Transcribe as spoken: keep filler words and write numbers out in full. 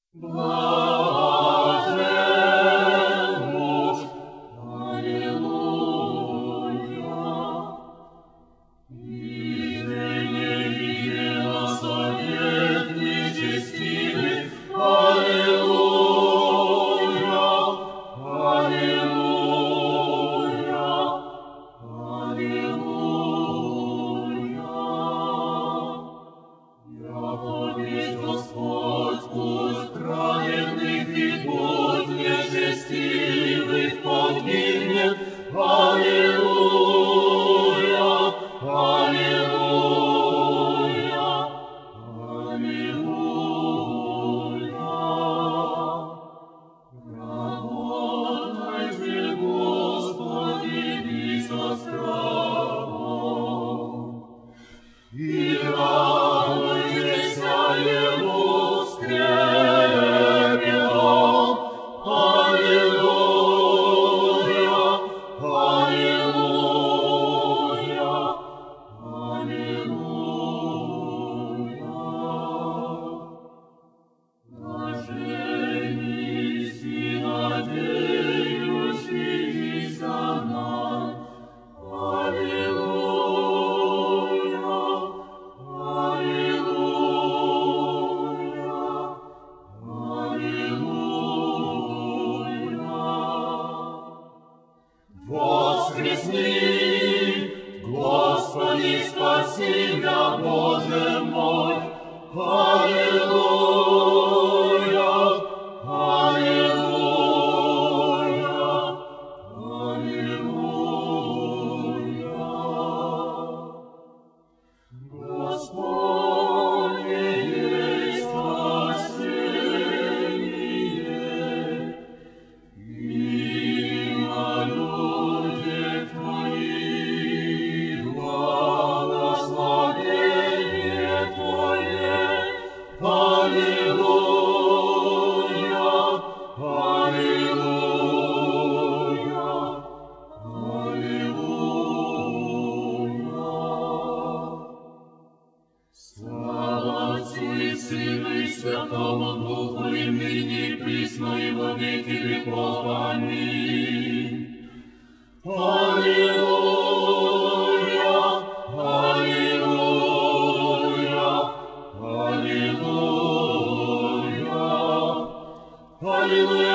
Блажен муж, аллилуйя, видение видела совет нечестивый, аллилуйя, аллилуйя, аллилуйя. Яко есть Господь, пусть праведных и путь нечестивых погибнет. Аллилуйя, аллилуйя, аллилуйя. Работай же, Господи, вися страхом, и радуйся Ему с трепетом. Аллилуйя, аллилуйя, аллилуйя. Блаженнись и надеющиеся нам. Аллилуйя, аллилуйя, аллилуйя. Воскресни, Господи, спаси меня, Боже мой. Аллилуйя, аллилуйя, аллилуйя. Господне есть спасение, и на людях Твоих благословение Твое. Аллилуйя, аллилуйя, аллилуйя. Слава Отцу и Сыну и Святому Духу, и ныне и присно и во веки веков. Аминь. Аллилуйя, аллилуйя, аллилуйя, аллилуйя.